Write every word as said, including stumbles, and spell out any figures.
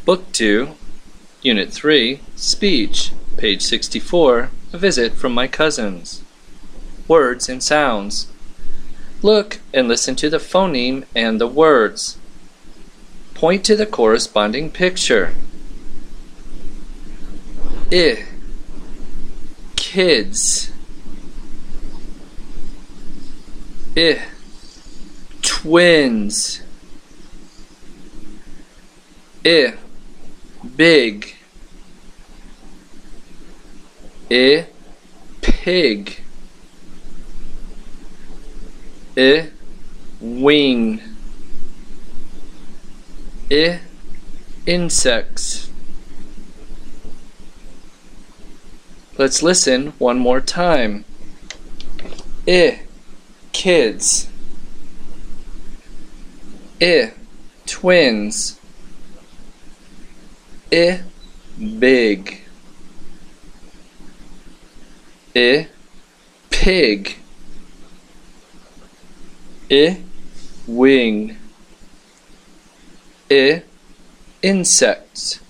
Book two, Unit three, Speech, page sixty-four, A Visit from My Cousins. Words and sounds. Look and listen to the phoneme and the words. Point to the corresponding picture. I, kids. I, twins. I, big. I, pig. I, wing. I, insects. Let's listen one more time. I, kids. I, twins. I, big. I, pig. I, wing. I, insects.